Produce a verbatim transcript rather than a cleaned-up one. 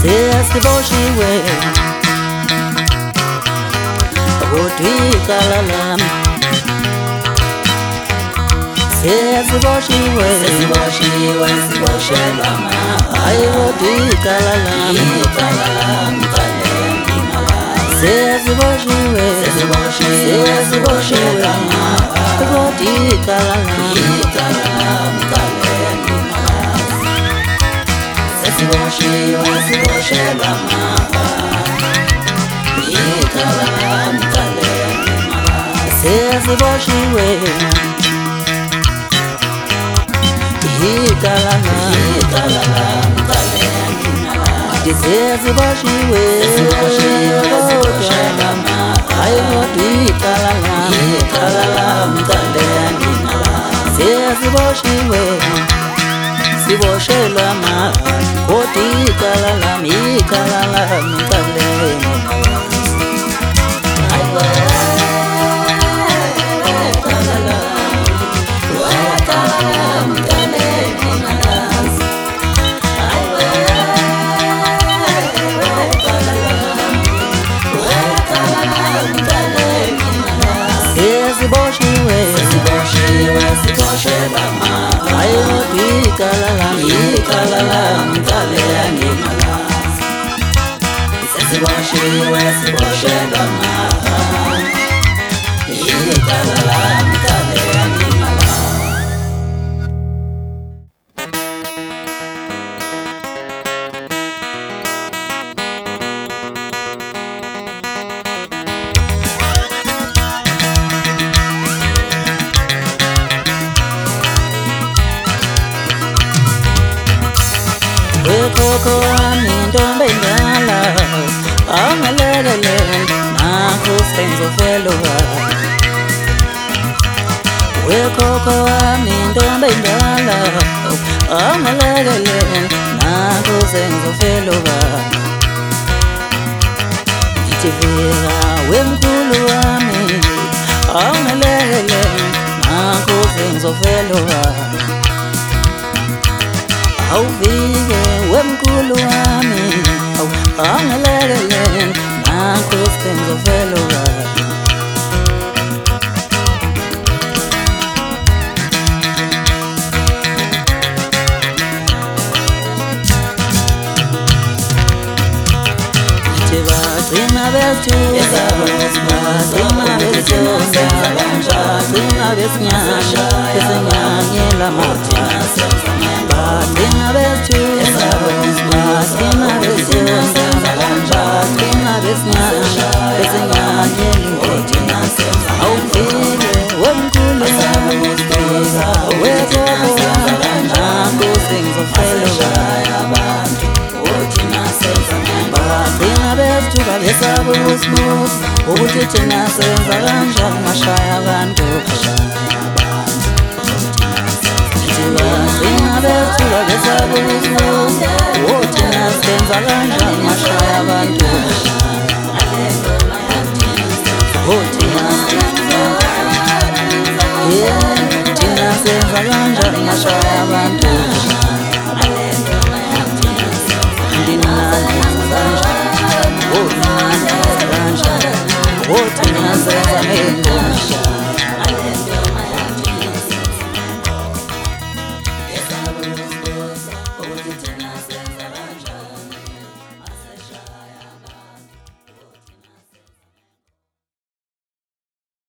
sesiboshiwe kodwa icala lami sesiboshiwe Sesiboshiwe siboshelwa mahhala hayi kodwa icala lami icala lami kalengimalala sesiboshiwe Sesiboshiwe siboshelwa mahhala kodwa icala lami icala lami kalengimalala Sesiboshiwe siboshelwa mahhala icala lami kalengimalala sesiboshiwe icala lami icala lami kalengimalala sesiboshiwe Sesiboshiwe siboshelwa mahhala hayi kodwa icala lami icala lami kalengimalala sesiboshiwe siboshelwa mahhala kodwa icala lami icala lami kalengimalala sesiboshiwe Sesiboshiwe siboshelwa mahhala hayi kodwa icala lami icala lami kalengimalala Sesiboshiwe siboshelwa mahhala icala lami kalengimalala wekhokho wami ntombi endala awungelelele nakho sengizofelwa wekhokho wami ntombi endala awungelelele nakho sengizofelwa ngithi vika wemkhulu wami awungelelele nakho sengizofelwa awuvike wemkhulu wami awungelelele nakho sengizofelwa ngithi bagcina bethuka bagcina bethuka bagcina besinyanya besinyanyela mathina bagcina bethuka bagcina bethuka bagcina besinyanya besinyanyela inkothina awuvike wemkhulu wami wekhokho nakho sengizofelwa bagcina bethuka besaba usimusi ukuthi thina senza kanjani mashaya abantu bagcina bethuka besaba usimusi ukuthi thina senza kanjani mashaya abantu thina thina senza kanjani mashaya abantu Oh,